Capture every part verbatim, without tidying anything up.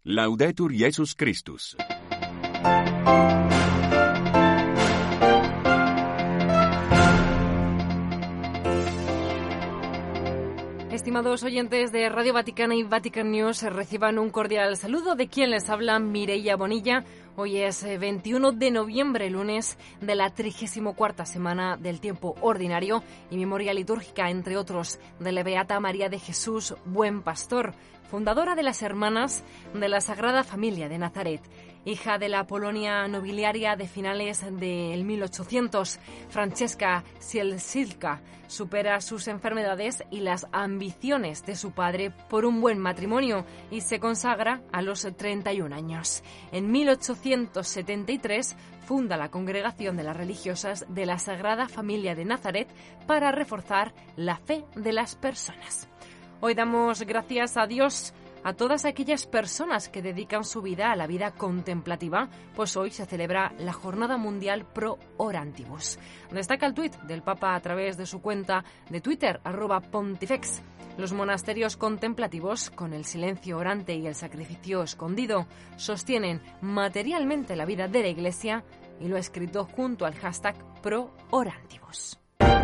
Laudetur Jesus Christus. Estimados oyentes de Radio Vaticana y Vatican News, reciban un cordial saludo de quien les habla, Mireia Bonilla. Hoy es veintiuno de noviembre, lunes de la trigésima cuarta semana del tiempo ordinario y memoria litúrgica, entre otros, de la Beata María de Jesús, Buen Pastor, fundadora de las Hermanas de la Sagrada Familia de Nazaret. Hija de la Polonia nobiliaria de finales del mil ochocientos, Francesca Ciesielska supera sus enfermedades y las ambiciones de su padre por un buen matrimonio y se consagra a los treinta y un años. En mil ochocientos setenta y tres funda la Congregación de las Religiosas de la Sagrada Familia de Nazaret para reforzar la fe de las personas. Hoy damos gracias a Dios a todas aquellas personas que dedican su vida a la vida contemplativa, pues hoy se celebra la Jornada Mundial Pro Orantibus. Destaca el tuit del Papa a través de su cuenta de Twitter, arroba pontifex. Los monasterios contemplativos, con el silencio orante y el sacrificio escondido, sostienen materialmente la vida de la Iglesia, y lo ha escrito junto al hashtag Pro Orantibus.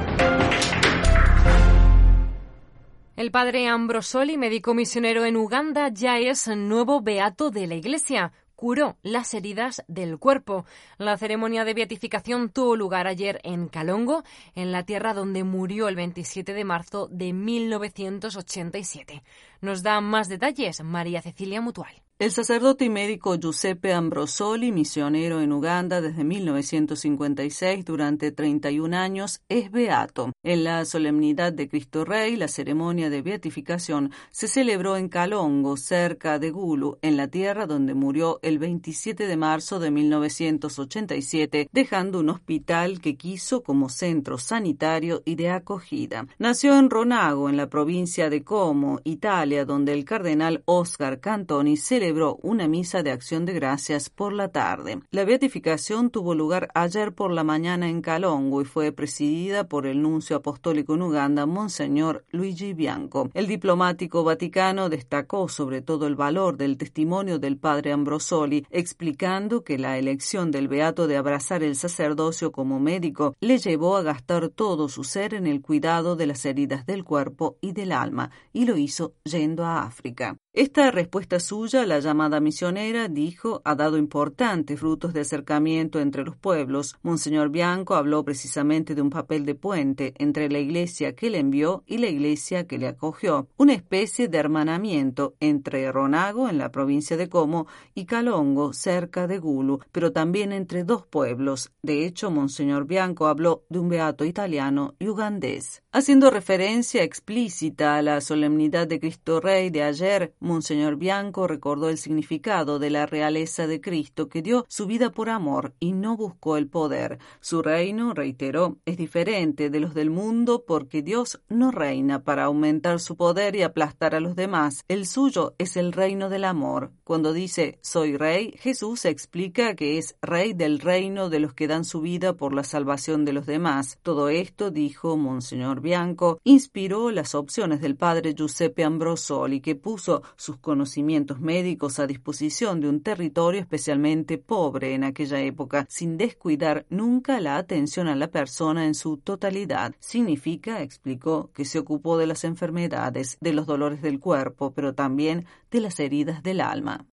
El padre Ambrosoli, médico misionero en Uganda, ya es nuevo beato de la Iglesia. Curó las heridas del cuerpo. La ceremonia de beatificación tuvo lugar ayer en Kalongo, en la tierra donde murió el veintisiete de marzo de mil novecientos ochenta y siete. Nos da más detalles María Cecilia Mutual. El sacerdote y médico Giuseppe Ambrosoli, misionero en Uganda desde mil novecientos cincuenta y seis durante treinta y un años, es beato. En la solemnidad de Cristo Rey, la ceremonia de beatificación se celebró en Kalongo, cerca de Gulu, en la tierra donde murió el veintisiete de marzo de mil novecientos ochenta y siete, dejando un hospital que quiso como centro sanitario y de acogida. Nació en Ronago, en la provincia de Como, Italia, donde el cardenal Oscar Cantoni celebró una misa de acción de gracias por la tarde. La beatificación tuvo lugar ayer por la mañana en Kalongo y fue presidida por el nuncio apostólico en Uganda, Monseñor Luigi Bianco. El diplomático vaticano destacó sobre todo el valor del testimonio del padre Ambrosoli, explicando que la elección del beato de abrazar el sacerdocio como médico le llevó a gastar todo su ser en el cuidado de las heridas del cuerpo y del alma, y lo hizo yendo a África. Esta respuesta suya, la llamada misionera, dijo, ha dado importantes frutos de acercamiento entre los pueblos. Monseñor Bianco habló precisamente de un papel de puente entre la iglesia que le envió y la iglesia que le acogió, una especie de hermanamiento entre Ronago, en la provincia de Como, y Kalongo, cerca de Gulu, pero también entre dos pueblos. De hecho, Monseñor Bianco habló de un beato italiano y ugandés. Haciendo referencia explícita a la solemnidad de Cristo Rey de ayer, Monseñor Bianco recordó el significado de la realeza de Cristo, que dio su vida por amor y no buscó el poder. Su reino, reiteró, es diferente de los del mundo porque Dios no reina para aumentar su poder y aplastar a los demás. El suyo es el reino del amor. Cuando dice soy rey, Jesús explica que es rey del reino de los que dan su vida por la salvación de los demás. Todo esto, dijo Monseñor Bianco, inspiró las opciones del padre Giuseppe Ambrosoli, que puso sus conocimientos médicos a disposición de un territorio especialmente pobre en aquella época, sin descuidar nunca la atención a la persona en su totalidad. Significa, explicó, que se ocupó de las enfermedades, de los dolores del cuerpo, pero también de las heridas del alma.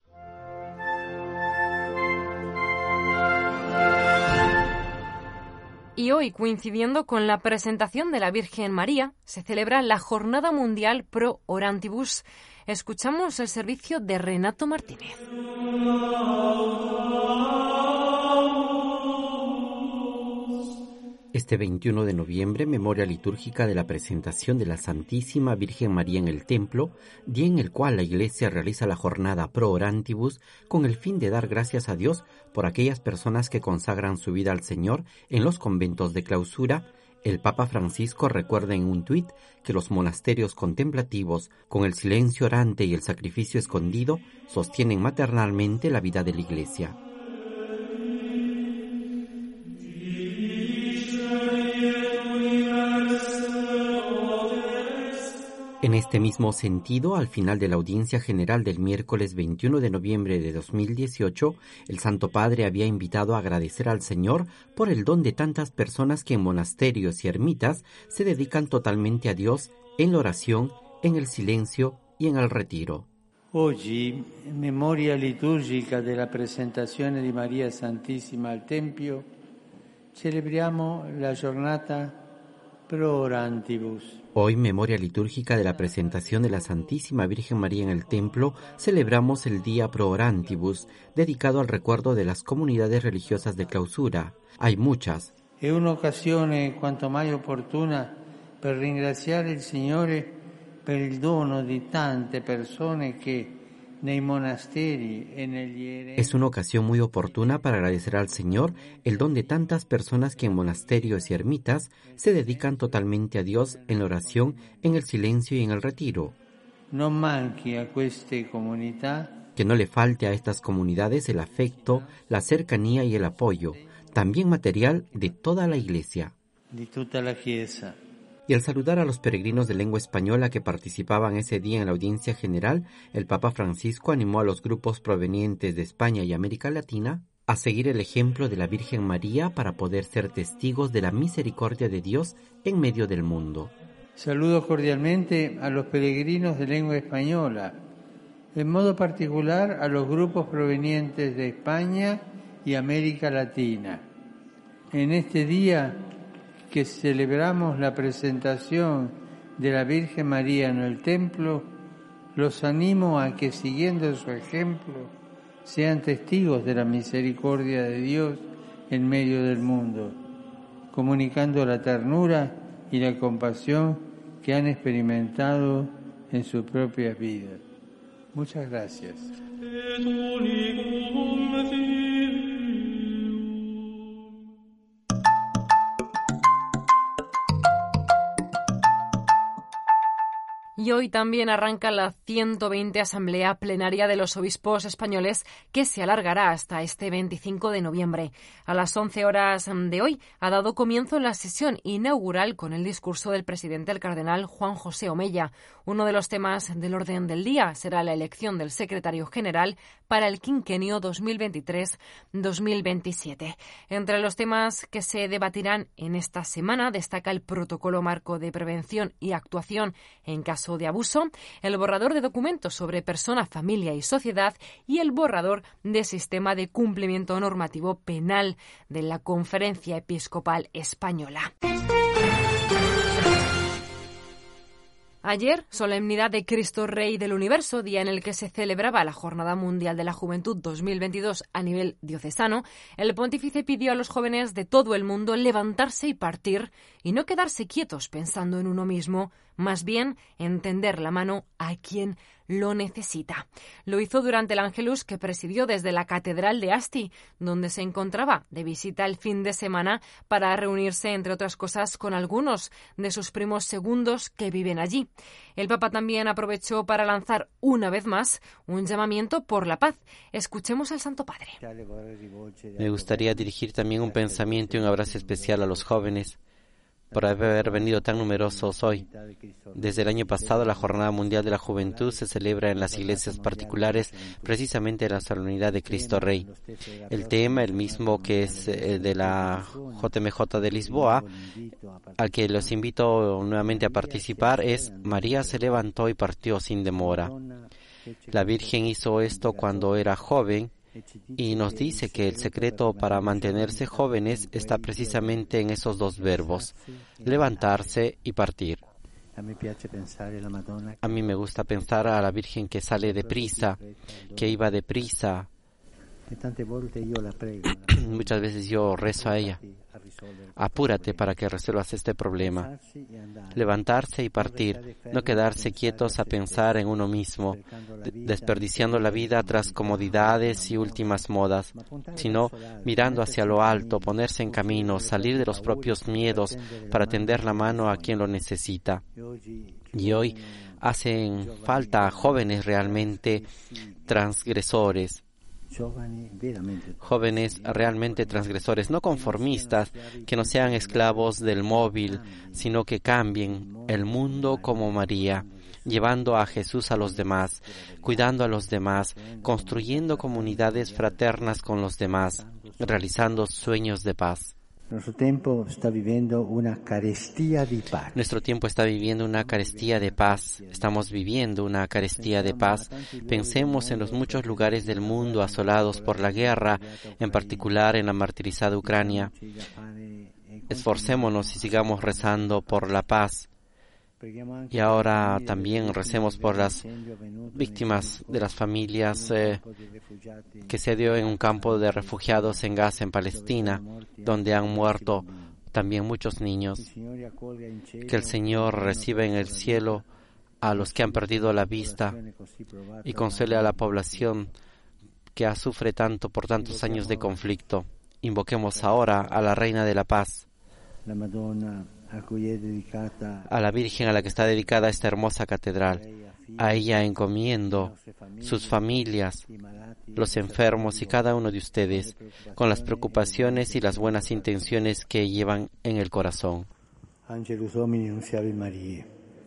Y hoy, coincidiendo con la presentación de la Virgen María, se celebra la Jornada Mundial Pro Orantibus. Escuchamos el servicio de Renato Martínez. Este veintiuno de noviembre, memoria litúrgica de la presentación de la Santísima Virgen María en el Templo, día en el cual la Iglesia realiza la jornada Pro Orantibus con el fin de dar gracias a Dios por aquellas personas que consagran su vida al Señor en los conventos de clausura. El Papa Francisco recuerda en un tuit que los monasterios contemplativos, con el silencio orante y el sacrificio escondido, sostienen maternalmente la vida de la Iglesia. En este mismo sentido, al final de la audiencia general del miércoles veintiuno de noviembre de dos mil dieciocho, el Santo Padre había invitado a agradecer al Señor por el don de tantas personas que en monasterios y ermitas se dedican totalmente a Dios en la oración, en el silencio y en el retiro. Oggi, in memoria liturgica della presentazione di Maria Santissima al Tempio, celebriamo la giornata Pro Orantibus. Hoy, memoria litúrgica de la presentación de la Santísima Virgen María en el Templo, celebramos el Día Pro Orantibus, dedicado al recuerdo de las comunidades religiosas de clausura. Hay muchas. È un'occasione quanto mai opportuna per ringraziare il Signore per il dono di tante persone che nei monasteri e negli eremi. Es una ocasión muy oportuna para agradecer al Señor el don de tantas personas que en monasterios y ermitas se dedican totalmente a Dios en la oración, en el silencio y en el retiro. Non manchi a queste comunità Que no le falte a estas comunidades el afecto, la cercanía y el apoyo, también material, de toda la Iglesia. di tutta la Chiesa. Y al saludar a los peregrinos de lengua española que participaban ese día en la audiencia general, el Papa Francisco animó a los grupos provenientes de España y América Latina a seguir el ejemplo de la Virgen María para poder ser testigos de la misericordia de Dios en medio del mundo. Saludo cordialmente a los peregrinos de lengua española, en modo particular a los grupos provenientes de España y América Latina. En este día que celebramos la presentación de la Virgen María en el templo, los animo a que, siguiendo su ejemplo, sean testigos de la misericordia de Dios en medio del mundo, comunicando la ternura y la compasión que han experimentado en sus propias vidas. Muchas gracias. Y hoy también arranca la ciento veinte Asamblea Plenaria de los Obispos Españoles, que se alargará hasta este veinticinco de noviembre. A las once horas de hoy ha dado comienzo la sesión inaugural con el discurso del presidente, el cardenal Juan José Omeya. Uno de los temas del orden del día será la elección del secretario general para el quinquenio dos mil veintitrés dos mil veintisiete. Entre los temas que se debatirán en esta semana destaca el protocolo marco de prevención y actuación en caso de abuso, el borrador de documentos sobre persona, familia y sociedad y el borrador de sistema de cumplimiento normativo penal de la Conferencia Episcopal Española. Ayer, solemnidad de Cristo Rey del Universo, día en el que se celebraba la Jornada Mundial de la Juventud dos mil veintidós a nivel diocesano, el pontífice pidió a los jóvenes de todo el mundo levantarse y partir y no quedarse quietos pensando en uno mismo, más bien entender la mano a quien lo necesita. Lo hizo durante el Ángelus que presidió desde la Catedral de Asti, donde se encontraba de visita el fin de semana para reunirse, entre otras cosas, con algunos de sus primos segundos que viven allí. El Papa también aprovechó para lanzar una vez más un llamamiento por la paz. Escuchemos al Santo Padre. Me gustaría dirigir también un pensamiento y un abrazo especial a los jóvenes por haber venido tan numerosos hoy. Desde el año pasado, la Jornada Mundial de la Juventud se celebra en las iglesias particulares, precisamente en la solemnidad de Cristo Rey. El tema, el mismo que es de la J M J de Lisboa, al que los invito nuevamente a participar, es María se levantó y partió sin demora. La Virgen hizo esto cuando era joven, y nos dice que el secreto para mantenerse jóvenes está precisamente en esos dos verbos, levantarse y partir. A mí me gusta pensar a la Virgen que sale deprisa, que iba deprisa. Muchas veces yo rezo a ella: apúrate para que resuelvas este problema. Levantarse y partir, no quedarse quietos a pensar en uno mismo, de- desperdiciando la vida tras comodidades y últimas modas, sino mirando hacia lo alto, ponerse en camino, salir de los propios miedos para tender la mano a quien lo necesita. Y hoy hacen falta jóvenes realmente transgresores, jóvenes realmente transgresores, no conformistas, que no sean esclavos del móvil, sino que cambien el mundo como María, llevando a Jesús a los demás, cuidando a los demás, construyendo comunidades fraternas con los demás, realizando sueños de paz. Nuestro tiempo está viviendo una carestía de paz. Nuestro tiempo está viviendo una carestía de paz. Estamos viviendo una carestía de paz. Pensemos en los muchos lugares del mundo asolados por la guerra, en particular en la martirizada Ucrania. Esforcémonos y sigamos rezando por la paz. Y ahora también recemos por las víctimas de las familias eh, que se dio en un campo de refugiados en Gaza, en Palestina, donde han muerto también muchos niños. Que el Señor reciba en el cielo a los que han perdido la vista y consuele a la población que sufre tanto por tantos años de conflicto. Invoquemos ahora a la Reina de la Paz, a la Virgen a la que está dedicada esta hermosa catedral. A ella encomiendo sus familias, los enfermos y cada uno de ustedes, con las preocupaciones y las buenas intenciones que llevan en el corazón. Angelus Domini nunciavi Mariae.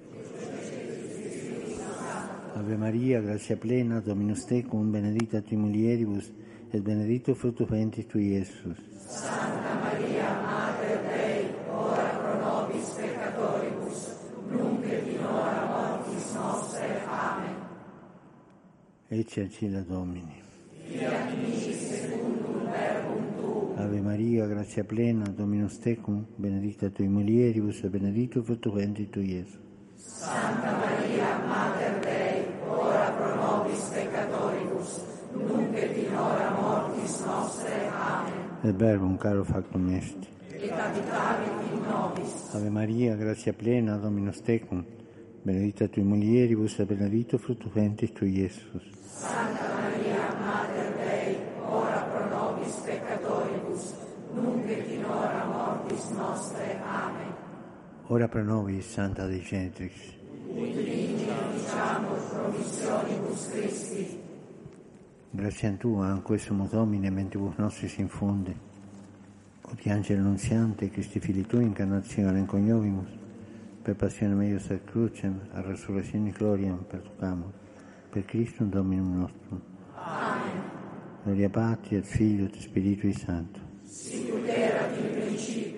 Ave Maria, gratia plena, Dominus tecum, benedicta tui mulieribus, et benedictus fructus ventris tui, Iesus. Santa Maria, Mater Dei, ora pro nobis peccatoribus, nunc et in hora mortis nostre. Amen. Ecce ancilla Domini. Fiat mi secundum verbum tuum. Ave Maria, gratia plena, Dominus tecum, benedicta tui mulieribus, et benedictus fructus ventris tui, Iesus. Santa Maria, Mater Dei, ora pro nobis peccatoribus, nunc et in hora mortis nostre. Amen. Et verbum caro factum est. Et habitavit in nobis. Ave Maria, gratia plena, Dominus tecum, benedicta tui mulieribus, et benedictus fructus ventris tui, Iesus. Santa Maria, Mater Dei, ora pro nobis peccatoribus, nunc et in hora mortis nostre. Amen. Ora pro nobis, Santa Dei Genitrix. Ut diciamus promissionibus Christi. Grazie Tua, anque sumus Domine, mentibus nostris infunde. Ut angelo annunziante, Christi Fili Tui, incarnazione coniovimus, per passione meius ad crucem, a resurrezione gloriam perducamus, per Christum Dominum nostrum. Amen. Gloria Patri et Filio et Spiritui Sancto. Sicut erat in principio.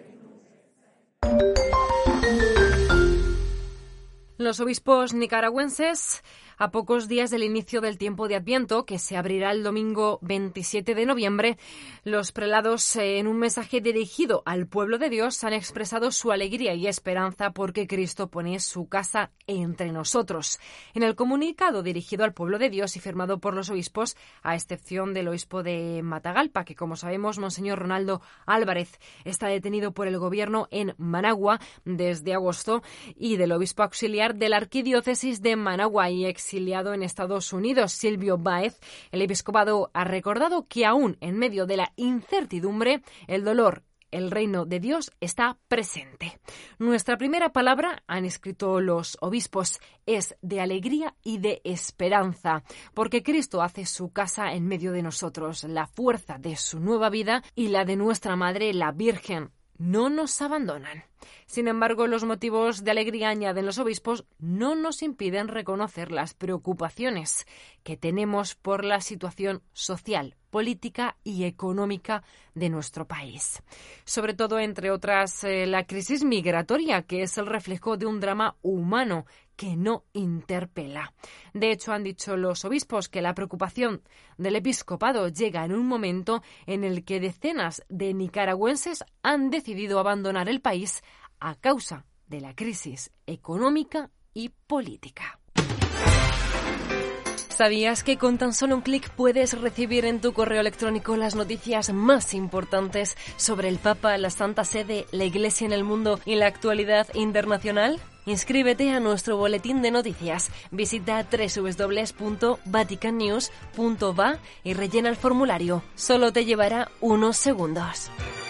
Los obispos nicaragüenses, a pocos días del inicio del tiempo de Adviento, que se abrirá el domingo veintisiete de noviembre, los prelados, en un mensaje dirigido al pueblo de Dios, han expresado su alegría y esperanza porque Cristo pone su casa entre nosotros. En el comunicado dirigido al pueblo de Dios y firmado por los obispos, a excepción del obispo de Matagalpa, que como sabemos, Monseñor Ronaldo Álvarez está detenido por el gobierno en Managua desde agosto, y del obispo auxiliar de la arquidiócesis de Managua y exiliado en Estados Unidos, Silvio Báez, el episcopado ha recordado que aún en medio de la incertidumbre, el dolor, el reino de Dios está presente. Nuestra primera palabra, han escrito los obispos, es de alegría y de esperanza, porque Cristo hace su casa en medio de nosotros. La fuerza de su nueva vida y la de nuestra Madre, la Virgen, no nos abandonan. Sin embargo, los motivos de alegría, añaden los obispos, no nos impiden reconocer las preocupaciones que tenemos por la situación social, política y económica de nuestro país. Sobre todo, entre otras, eh, la crisis migratoria, que es el reflejo de un drama humano que no interpela. De hecho, han dicho los obispos que la preocupación del episcopado llega en un momento en el que decenas de nicaragüenses han decidido abandonar el país a causa de la crisis económica y política. ¿Sabías que con tan solo un clic puedes recibir en tu correo electrónico las noticias más importantes sobre el Papa, la Santa Sede, la Iglesia en el mundo y la actualidad internacional? Inscríbete a nuestro boletín de noticias. Visita doble u doble u doble u punto vatican news punto va y rellena el formulario. Solo te llevará unos segundos.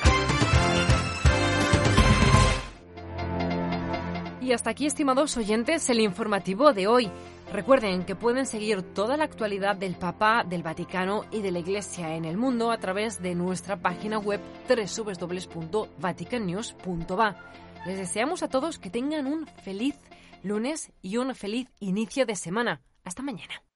Y hasta aquí, estimados oyentes, el informativo de hoy. Recuerden que pueden seguir toda la actualidad del Papa, del Vaticano y de la Iglesia en el mundo a través de nuestra página web doble u doble u doble u punto vatican news punto va. Les deseamos a todos que tengan un feliz lunes y un feliz inicio de semana. Hasta mañana.